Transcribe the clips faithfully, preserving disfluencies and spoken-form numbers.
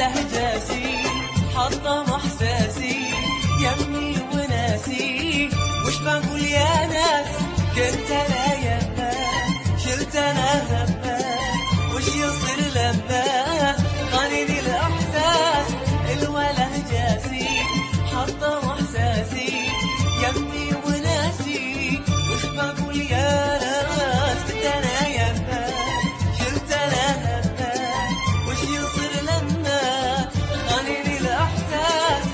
الوله جاسي حطم احساسي يمي وناسي. وش بقول يا ناس كنت انا يمه شلت انا همه. وش يصير لما خانني الاحساس الوله جاسي حطم احساسي يمي وناسي. وش بقول يا ناس كنت انا يمه شلت انا همه. وش يصير لما خانني الاحساس.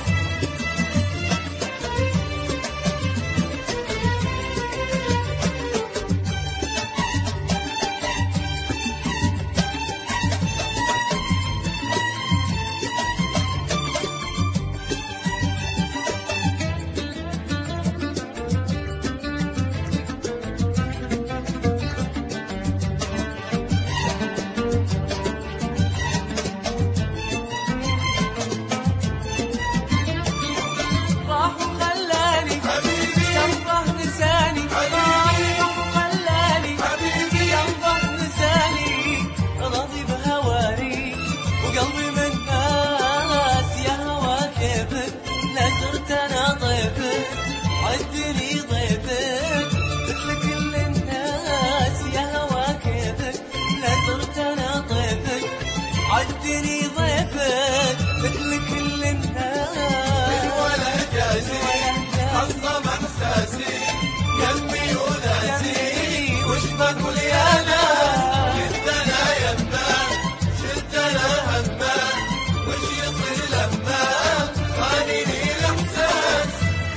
قلبي من ناس يا هوا كيفك لا صرت انا ضيفك عدني ضيفك مثل كل الناس يا هوا كيفك لا صرت انا ضيفك عدني ضيفك مثل كل الناس. الوله جاسي حطم احساسي قلبي وناسي. وش بقول يا ناس كنت انا يمه شلت انا همه. وش يصير لما خانني الاحساس.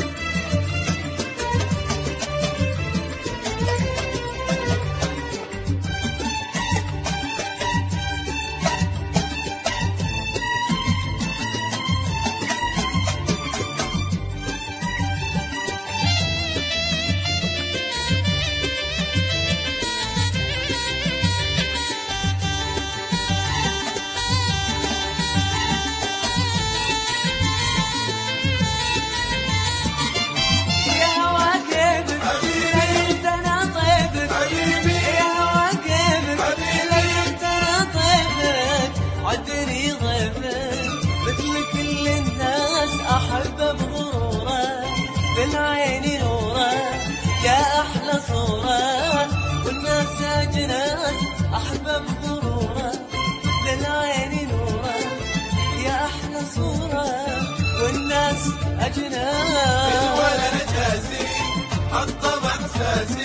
عدني ضيفك مثل كل الناس أحبه بغروره بالعين نوره يا أحلى صورة. والناس أجناس أحبه بغروره بالعين نوره يا أحلى صورة. والناس أجناس الوله جاسي حطم احساسي